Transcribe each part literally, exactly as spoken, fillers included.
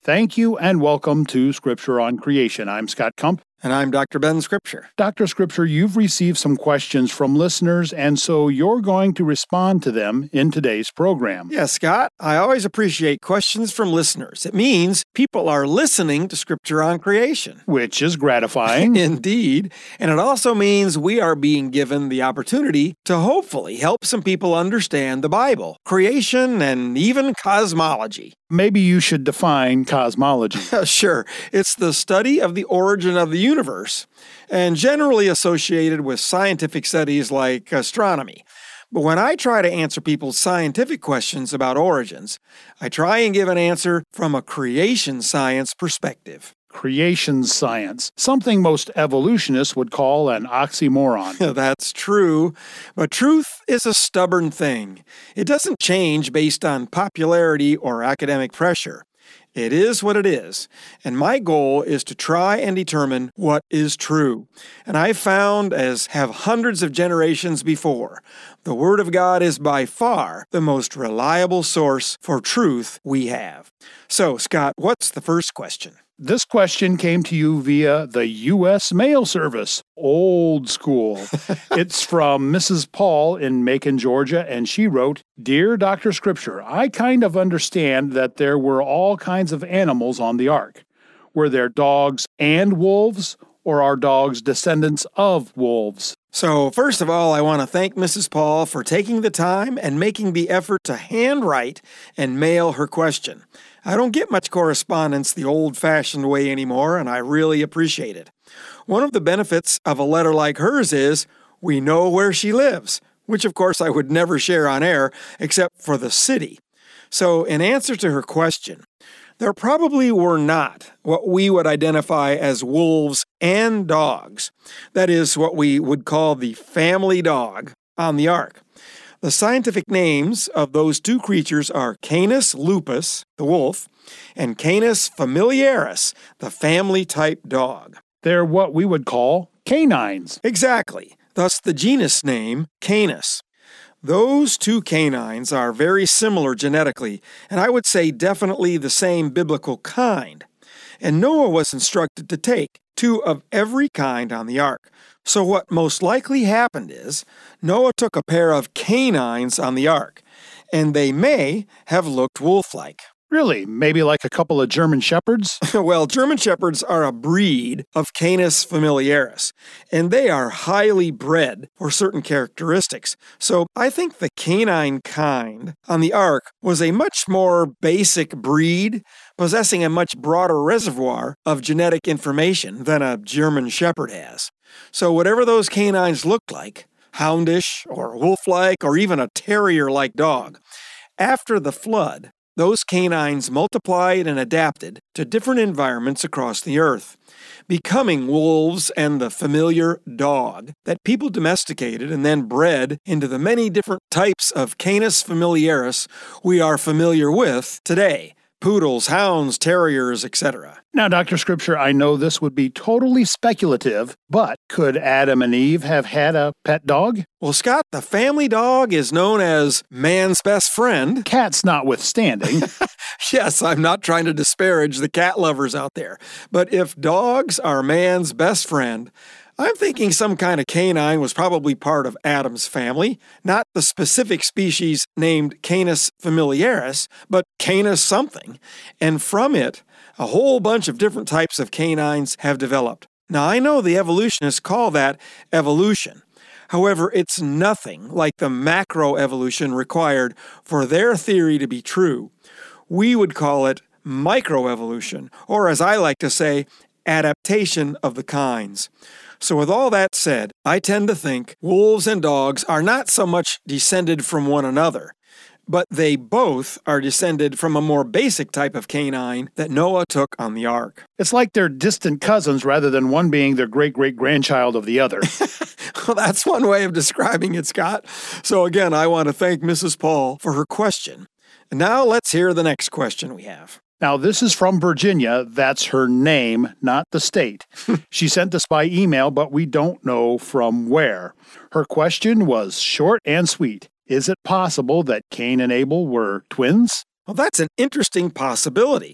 Thank you and welcome to Scripture on Creation. I'm Scott Kump. And I'm Doctor Ben Scripture. Doctor Scripture, you've received some questions from listeners, and so you're going to respond to them in today's program. Yes, Scott. I always appreciate questions from listeners. It means people are listening to Scripture on Creation. Which is gratifying. Indeed. And it also means we are being given the opportunity to hopefully help some people understand the Bible, creation, and even cosmology. Maybe you should define cosmology. Sure. It's the study of the origin of the universe, and generally associated with scientific studies like astronomy. But when I try to answer people's scientific questions about origins, I try and give an answer from a creation science perspective. Creation science, something most evolutionists would call an oxymoron. That's true, but truth is a stubborn thing. It doesn't change based on popularity or academic pressure. It is what it is, and my goal is to try and determine what is true. And I've found, as have hundreds of generations before, the Word of God is by far the most reliable source for truth we have. So, Scott, what's the first question? This question came to you via the U S Mail Service, old school. It's from Missus Paul in Macon, Georgia, and she wrote, "Dear Doctor Scripture, I kind of understand that there were all kinds of animals on the ark. Were there dogs and wolves, or are dogs descendants of wolves?" So, first of all, I want to thank Missus Paul for taking the time and making the effort to handwrite and mail her question. I don't get much correspondence the old-fashioned way anymore, and I really appreciate it. One of the benefits of a letter like hers is we know where she lives, which of course I would never share on air except for the city. So, in answer to her question, there probably were not what we would identify as wolves and dogs. That is what we would call the family dog on the ark. The scientific names of those two creatures are Canis lupus, the wolf, and Canis familiaris, the family-type dog. They're what we would call canines. Exactly. Thus the genus name, Canis. Those two canines are very similar genetically, and I would say definitely the same biblical kind. And Noah was instructed to take two of every kind on the ark. So what most likely happened is Noah took a pair of canines on the ark, and they may have looked wolf-like. Really? Maybe like a couple of German shepherds? Well, German shepherds are a breed of Canis familiaris, and they are highly bred for certain characteristics. So I think the canine kind on the ark was a much more basic breed, possessing a much broader reservoir of genetic information than a German shepherd has. So whatever those canines looked like, houndish or wolf-like or even a terrier-like dog, after the flood, those canines multiplied and adapted to different environments across the earth, becoming wolves and the familiar dog that people domesticated and then bred into the many different types of Canis familiaris we are familiar with today. Poodles, hounds, terriers, et cetera. Now, Doctor Scripture, I know this would be totally speculative, but could Adam and Eve have had a pet dog? Well, Scott, the family dog is known as man's best friend. Cats notwithstanding. Yes, I'm not trying to disparage the cat lovers out there, but if dogs are man's best friend, I'm thinking some kind of canine was probably part of Adam's family, not the specific species named Canis familiaris, but Canis something, and from it, a whole bunch of different types of canines have developed. Now, I know the evolutionists call that evolution. However, it's nothing like the macroevolution required for their theory to be true. We would call it microevolution, or as I like to say, adaptation of the kinds. So with all that said, I tend to think wolves and dogs are not so much descended from one another, but they both are descended from a more basic type of canine that Noah took on the ark. It's like they're distant cousins rather than one being their great-great-grandchild of the other. Well, that's one way of describing it, Scott. So again, I want to thank Missus Paul for her question. And now let's hear the next question we have. Now, this is from Virginia. That's her name, not the state. She sent this by email, but we don't know from where. Her question was short and sweet. Is it possible that Cain and Abel were twins? Well, that's an interesting possibility.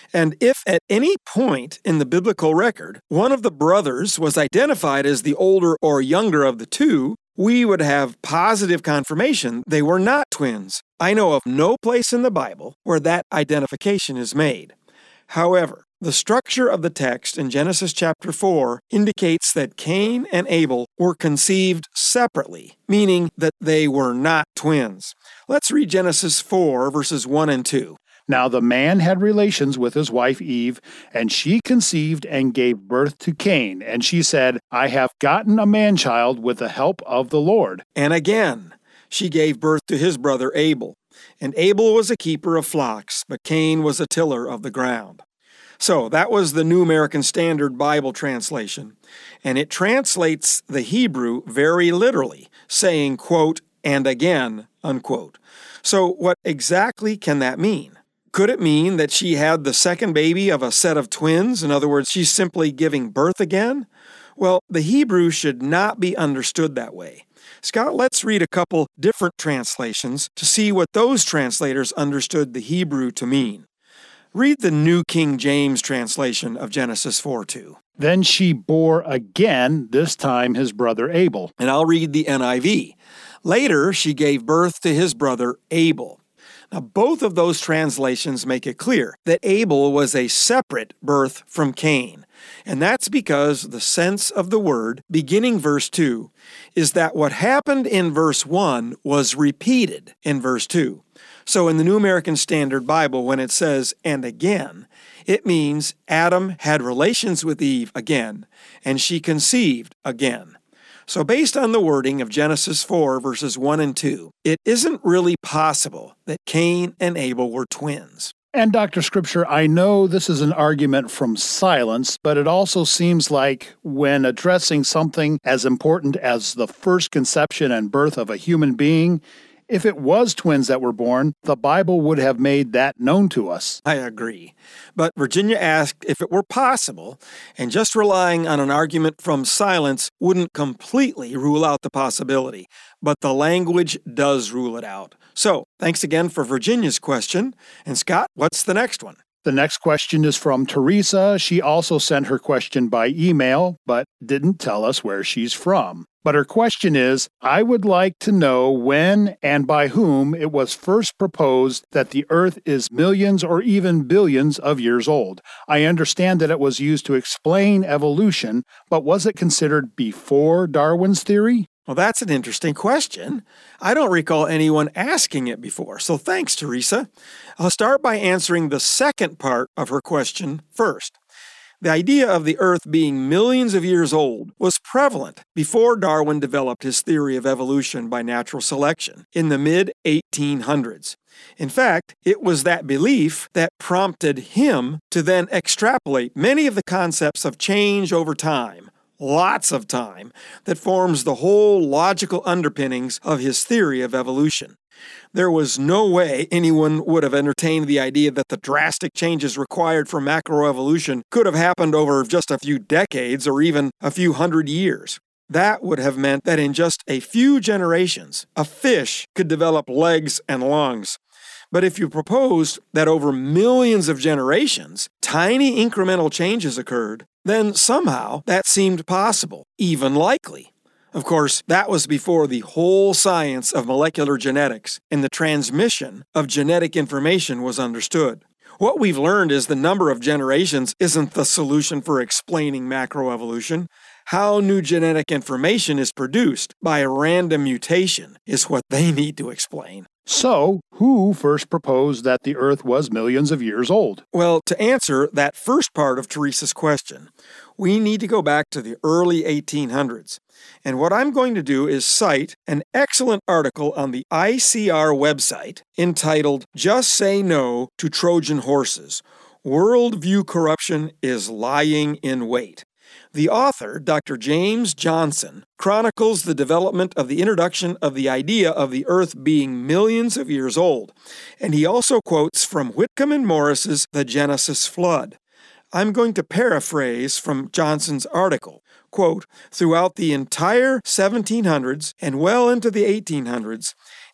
And if at any point in the biblical record one of the brothers was identified as the older or younger of the two, we would have positive confirmation they were not twins. I know of no place in the Bible where that identification is made. However, the structure of the text in Genesis chapter four indicates that Cain and Abel were conceived separately, meaning that they were not twins. Let's read Genesis four, verses one and two. Now the man had relations with his wife Eve, and she conceived and gave birth to Cain. And she said, I have gotten a man-child with the help of the Lord. And again, she gave birth to his brother Abel. And Abel was a keeper of flocks, but Cain was a tiller of the ground. So that was the New American Standard Bible translation. And it translates the Hebrew very literally, saying, quote, and again, unquote. So what exactly can that mean? Could it mean that she had the second baby of a set of twins? In other words, she's simply giving birth again? Well, the Hebrew should not be understood that way. Scott, let's read a couple different translations to see what those translators understood the Hebrew to mean. Read the New King James translation of Genesis four two. Then she bore again, this time his brother Abel. And I'll read the N I V. Later, she gave birth to his brother Abel. Now, both of those translations make it clear that Abel was a separate birth from Cain. And that's because the sense of the word, beginning verse two, is that what happened in verse one was repeated in verse two. So in the New American Standard Bible, when it says, and again, it means Adam had relations with Eve again, and she conceived again. So based on the wording of Genesis four, verses one and two, it isn't really possible that Cain and Abel were twins. And Doctor Scripture, I know this is an argument from silence, but it also seems like when addressing something as important as the first conception and birth of a human being, if it was twins that were born, the Bible would have made that known to us. I agree. But Virginia asked if it were possible, and just relying on an argument from silence wouldn't completely rule out the possibility. But the language does rule it out. So, thanks again for Virginia's question. And Scott, what's the next one? The next question is from Teresa. She also sent her question by email, but didn't tell us where she's from. But her question is, I would like to know when and by whom it was first proposed that the Earth is millions or even billions of years old. I understand that it was used to explain evolution, but was it considered before Darwin's theory? Well, that's an interesting question. I don't recall anyone asking it before, so thanks, Teresa. I'll start by answering the second part of her question first. The idea of the Earth being millions of years old was prevalent before Darwin developed his theory of evolution by natural selection in the mid eighteen hundreds. In fact, it was that belief that prompted him to then extrapolate many of the concepts of change over time, lots of time, that forms the whole logical underpinnings of his theory of evolution. There was no way anyone would have entertained the idea that the drastic changes required for macroevolution could have happened over just a few decades or even a few hundred years. That would have meant that in just a few generations, a fish could develop legs and lungs. But if you proposed that over millions of generations, tiny incremental changes occurred, then somehow that seemed possible, even likely. Of course, that was before the whole science of molecular genetics and the transmission of genetic information was understood. What we've learned is the number of generations isn't the solution for explaining macroevolution. How new genetic information is produced by a random mutation is what they need to explain. So, who first proposed that the Earth was millions of years old? Well, to answer that first part of Teresa's question, we need to go back to the early eighteen hundreds. And what I'm going to do is cite an excellent article on the I C R website entitled Just Say No to Trojan Horses. Worldview Corruption is Lying in Wait. The author, Doctor James Johnson, chronicles the development of the introduction of the idea of the Earth being millions of years old, and he also quotes from Whitcomb and Morris's The Genesis Flood. I'm going to paraphrase from Johnson's article. Quote, throughout the entire seventeen hundreds and well into the eighteen hundreds,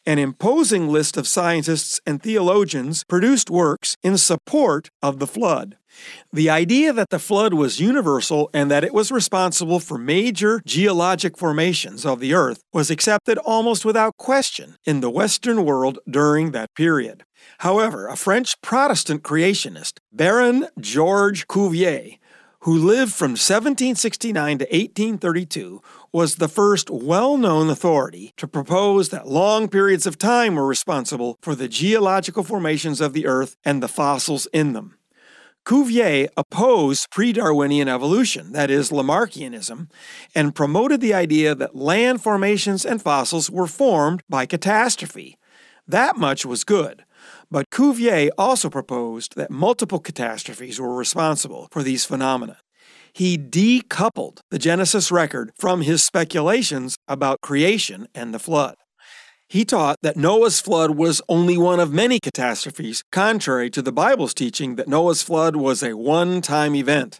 an imposing list of scientists and theologians produced works in support of the flood. The idea that the flood was universal and that it was responsible for major geologic formations of the earth was accepted almost without question in the Western world during that period. However, a French Protestant creationist, Baron Georges Cuvier, who lived from seventeen sixty-nine to eighteen thirty-two, was the first well-known authority to propose that long periods of time were responsible for the geological formations of the earth and the fossils in them. Cuvier opposed pre-Darwinian evolution, that is, Lamarckianism, and promoted the idea that land formations and fossils were formed by catastrophe. That much was good. But Cuvier also proposed that multiple catastrophes were responsible for these phenomena. He decoupled the Genesis record from his speculations about creation and the flood. He taught that Noah's flood was only one of many catastrophes, contrary to the Bible's teaching that Noah's flood was a one-time event.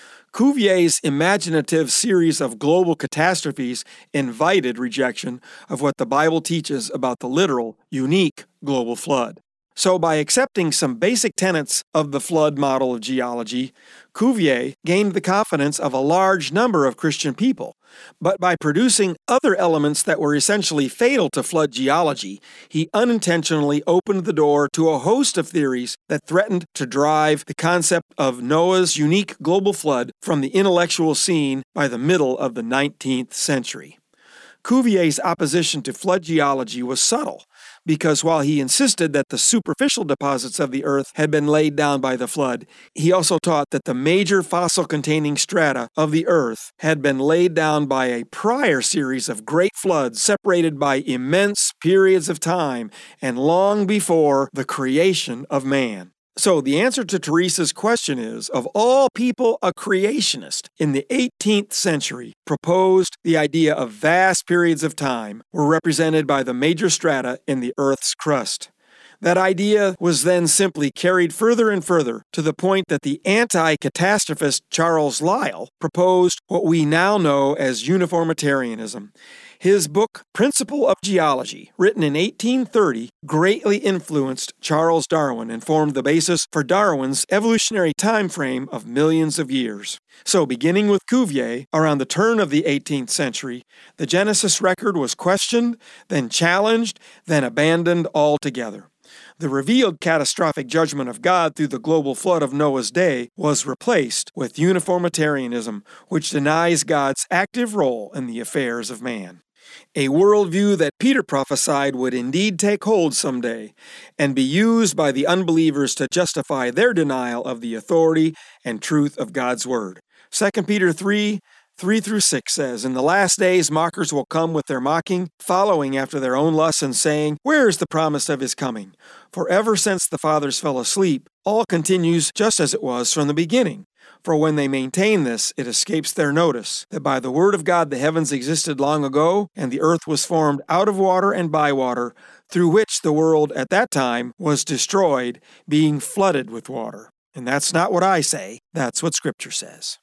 Cuvier's imaginative series of global catastrophes invited rejection of what the Bible teaches about the literal, unique global flood. So by accepting some basic tenets of the flood model of geology, Cuvier gained the confidence of a large number of Christian people. But by producing other elements that were essentially fatal to flood geology, he unintentionally opened the door to a host of theories that threatened to drive the concept of Noah's unique global flood from the intellectual scene by the middle of the nineteenth century. Cuvier's opposition to flood geology was subtle, because while he insisted that the superficial deposits of the earth had been laid down by the flood, he also taught that the major fossil-containing strata of the earth had been laid down by a prior series of great floods separated by immense periods of time and long before the creation of man. So the answer to Teresa's question is, of all people, a creationist in the eighteenth century proposed the idea of vast periods of time were represented by the major strata in the Earth's crust. That idea was then simply carried further and further to the point that the anti-catastrophist Charles Lyell proposed what we now know as uniformitarianism. His book, Principle of Geology, written in eighteen thirty, greatly influenced Charles Darwin and formed the basis for Darwin's evolutionary time frame of millions of years. So, beginning with Cuvier, around the turn of the eighteenth century, the Genesis record was questioned, then challenged, then abandoned altogether. The revealed catastrophic judgment of God through the global flood of Noah's day was replaced with uniformitarianism, which denies God's active role in the affairs of man. A worldview that Peter prophesied would indeed take hold someday and be used by the unbelievers to justify their denial of the authority and truth of God's word. Second Peter three, three through six says, "In the last days mockers will come with their mocking, following after their own lusts and saying, 'Where is the promise of his coming?' For ever since the fathers fell asleep, all continues just as it was from the beginning. For when they maintain this, it escapes their notice, that by the word of God the heavens existed long ago, and the earth was formed out of water and by water, through which the world at that time was destroyed, being flooded with water." And that's not what I say, that's what Scripture says.